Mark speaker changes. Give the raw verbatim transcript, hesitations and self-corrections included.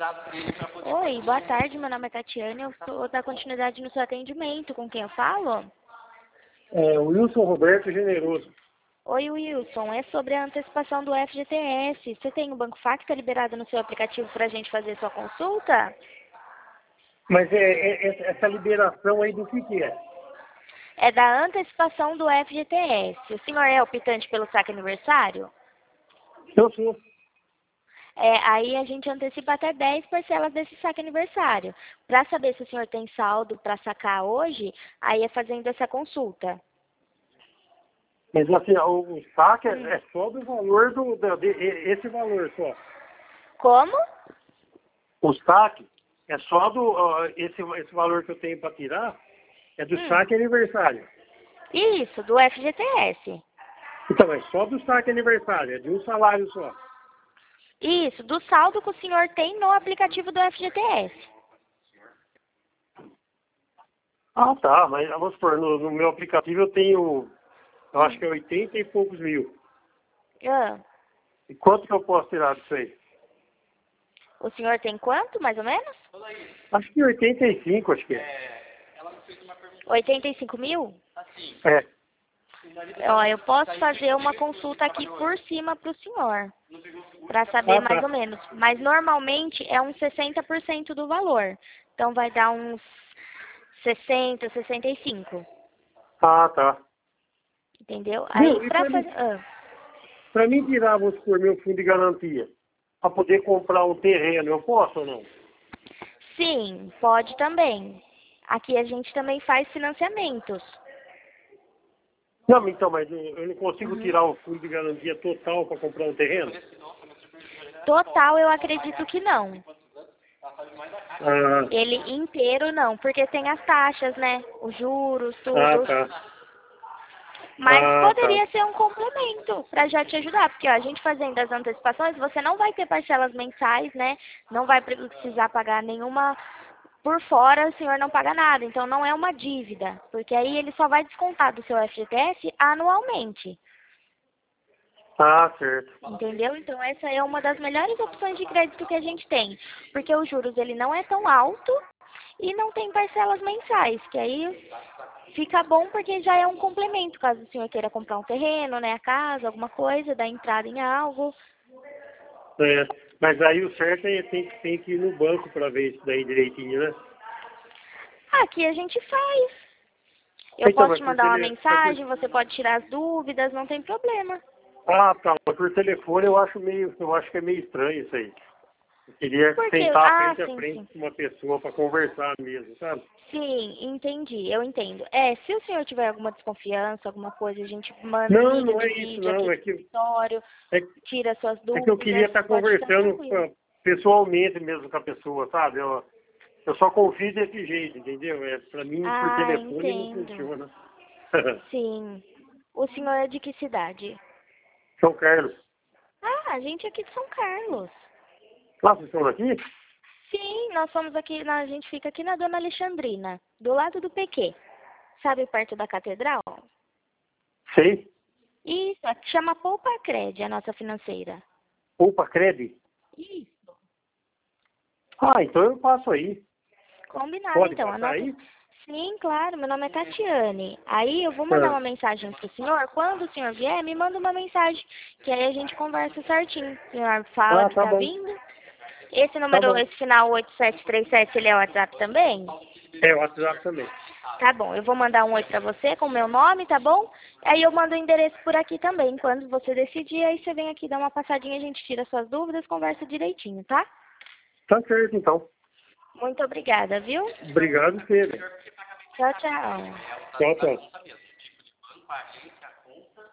Speaker 1: Oi, boa tarde, meu nome é Tatiane, eu sou da continuidade no seu atendimento, com quem eu falo?
Speaker 2: É, Wilson Roberto Generoso.
Speaker 1: Oi, Wilson, é sobre a antecipação do F G T S. Você tem o Banco Facta liberado no seu aplicativo para a gente fazer sua consulta?
Speaker 2: Mas é, é- é- essa liberação aí do que que é?
Speaker 1: É da antecipação do F G T S. O senhor é optante pelo saque aniversário?
Speaker 2: Eu sou.
Speaker 1: É, aí a gente antecipa até dez parcelas desse saque aniversário. Para saber se o senhor tem saldo para sacar hoje, aí é fazendo essa consulta.
Speaker 2: Mas assim, o, o saque é,
Speaker 1: Hum.
Speaker 2: é só do valor do, da- de, e- esse valor só.
Speaker 1: Como?
Speaker 2: O saque é só do, ó, esse, esse valor que eu tenho para tirar é do
Speaker 1: Hum.
Speaker 2: saque aniversário.
Speaker 1: Isso, do F G T S.
Speaker 2: Então, é só do saque aniversário, é de um salário só.
Speaker 1: Isso, do saldo que o senhor tem no aplicativo do F G T S.
Speaker 2: Ah, tá, mas vamos supor, no, no meu aplicativo eu tenho, eu acho que é oitenta e poucos mil.
Speaker 1: Ah,
Speaker 2: E quanto que eu posso tirar disso aí?
Speaker 1: o senhor tem quanto, mais ou menos?
Speaker 2: Acho que oitenta e cinco, acho que é.
Speaker 1: oitenta e cinco mil?
Speaker 2: É.
Speaker 1: Ó, eu posso fazer uma consulta aqui por cima para o senhor, para saber
Speaker 2: Ah,
Speaker 1: mais
Speaker 2: tá.
Speaker 1: ou menos. Mas normalmente é uns sessenta por cento do valor. Então vai dar uns sessenta, sessenta e cinco.
Speaker 2: Ah, tá.
Speaker 1: Entendeu?
Speaker 2: Meu,
Speaker 1: Aí
Speaker 2: e
Speaker 1: para
Speaker 2: para mim,
Speaker 1: fazer. Ah,
Speaker 2: pra mim tirar, vamos supor, meu fundo de garantia, para poder comprar um terreno, eu posso ou não?
Speaker 1: sim, pode também. Aqui a gente também faz financiamentos.
Speaker 2: Não, então, mas eu eu não consigo
Speaker 1: Uhum.
Speaker 2: tirar o fundo de garantia total para comprar um terreno?
Speaker 1: Total, eu acredito que não.
Speaker 2: Ah,
Speaker 1: Ele inteiro não, porque tem as taxas, né? Os juros,
Speaker 2: ah
Speaker 1: tudo.
Speaker 2: tá.
Speaker 1: Mas
Speaker 2: Ah, tá.
Speaker 1: poderia ser um complemento para já te ajudar, porque ó, a gente fazendo as antecipações, você não vai ter parcelas mensais, né? Não vai precisar pagar nenhuma por fora, o senhor não paga nada. Então não é uma dívida, porque aí ele só vai descontar do seu F G T S anualmente.
Speaker 2: Ah, certo.
Speaker 1: Entendeu? Então essa é uma das melhores opções de crédito que a gente tem, porque os juros ele não é tão alto e não tem parcelas mensais, que aí fica bom porque já é um complemento, caso o senhor queira comprar um terreno, né, a casa, alguma coisa, dar entrada em algo.
Speaker 2: É, mas aí o certo é tem, que- tem que ir no banco para ver isso daí direitinho, né?
Speaker 1: Aqui a gente faz. Eu
Speaker 2: Então,
Speaker 1: posso
Speaker 2: mas
Speaker 1: te
Speaker 2: por
Speaker 1: mandar uma
Speaker 2: tele... mas por-
Speaker 1: mensagem, você pode tirar as dúvidas, não tem problema.
Speaker 2: Ah, tá. Mas por telefone eu acho meio, eu acho que é meio estranho isso aí. Eu queria
Speaker 1: Porque,
Speaker 2: sentar
Speaker 1: ah,
Speaker 2: frente a
Speaker 1: sim,
Speaker 2: frente
Speaker 1: sim.
Speaker 2: com uma pessoa para conversar mesmo, sabe?
Speaker 1: Sim, entendi, eu entendo. É, se o senhor tiver alguma desconfiança, alguma coisa, a gente manda,
Speaker 2: Não,
Speaker 1: liga,
Speaker 2: não é isso
Speaker 1: divide aqui
Speaker 2: não.
Speaker 1: no
Speaker 2: É que,
Speaker 1: escritório,
Speaker 2: é,
Speaker 1: tira suas
Speaker 2: é que eu queria
Speaker 1: dúvidas,
Speaker 2: estar
Speaker 1: pode ficar
Speaker 2: conversando
Speaker 1: tranquilo.
Speaker 2: com- pessoalmente mesmo com a pessoa, sabe? Eu, eu só confio desse jeito, entendeu? É, para mim, por
Speaker 1: Ah,
Speaker 2: telefone não
Speaker 1: entendo.
Speaker 2: funciona.
Speaker 1: Sim. O senhor é de que cidade?
Speaker 2: São Carlos.
Speaker 1: Ah, a gente é aqui de São Carlos.
Speaker 2: Lá, vocês estão aqui?
Speaker 1: Sim, nós somos aqui, a gente fica aqui na Dona Alexandrina, do lado do P Q. Sabe, perto da catedral?
Speaker 2: Sei.
Speaker 1: Isso, aqui chama Poupa Cred, a nossa financeira.
Speaker 2: Opa, Cred?
Speaker 1: Isso.
Speaker 2: Ah, então eu passo aí.
Speaker 1: Combinado,
Speaker 2: Pode
Speaker 1: então.
Speaker 2: passar
Speaker 1: Anota.
Speaker 2: aí?
Speaker 1: Sim, claro, meu nome é Tatiane. Aí eu vou mandar
Speaker 2: Ah,
Speaker 1: uma mensagem pro senhor. Quando o senhor vier, me manda uma mensagem, que aí a gente conversa certinho. O senhor fala
Speaker 2: ah,
Speaker 1: que
Speaker 2: tá
Speaker 1: tá
Speaker 2: bom.
Speaker 1: vindo. Esse
Speaker 2: Tá
Speaker 1: número,
Speaker 2: bom.
Speaker 1: esse final oito sete três sete, ele é o WhatsApp também?
Speaker 2: É, o WhatsApp também.
Speaker 1: Tá bom, eu vou mandar um oi pra você com o meu nome, tá bom? Aí eu mando o endereço por aqui também. Quando você decidir, aí você vem aqui dar uma passadinha, a gente tira suas dúvidas, conversa direitinho, tá?
Speaker 2: Tá certo, então.
Speaker 1: Muito obrigada, viu?
Speaker 2: Obrigado, Pedro.
Speaker 1: Tchau, tchau.
Speaker 2: Tchau, tchau.